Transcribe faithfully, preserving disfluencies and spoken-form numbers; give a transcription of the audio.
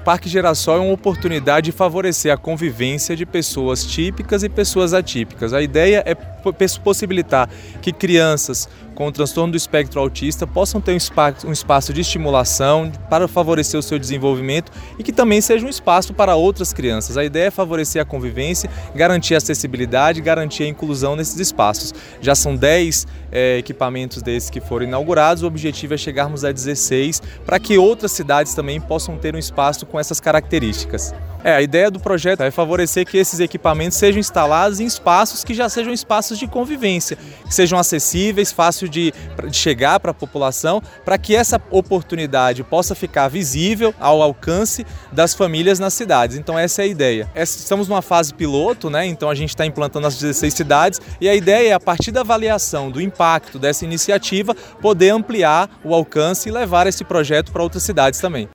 Parque Girassol é uma oportunidade de favorecer a convivência de pessoas típicas e pessoas atípicas. A ideia é possibilitar que crianças com transtorno do espectro autista possam ter um espaço, um espaço de estimulação para favorecer o seu desenvolvimento e que também seja um espaço para outras crianças. A ideia é favorecer a convivência, garantir a acessibilidade, garantir a inclusão nesses espaços. Já são dez é, equipamentos desses que foram inaugurados, o objetivo é chegarmos a dezesseis para que outras cidades também possam ter um espaço com essas características. É, a ideia do projeto é favorecer que esses equipamentos sejam instalados em espaços que já sejam espaços de convivência, que sejam acessíveis, fácil de, de chegar para a população, para que essa oportunidade possa ficar visível ao alcance das famílias nas cidades. Então essa é a ideia. Estamos numa fase piloto, né? Então a gente está implantando as dezesseis cidades e a ideia é, a partir da avaliação do impacto dessa iniciativa, poder ampliar o alcance e levar esse projeto para outras cidades também.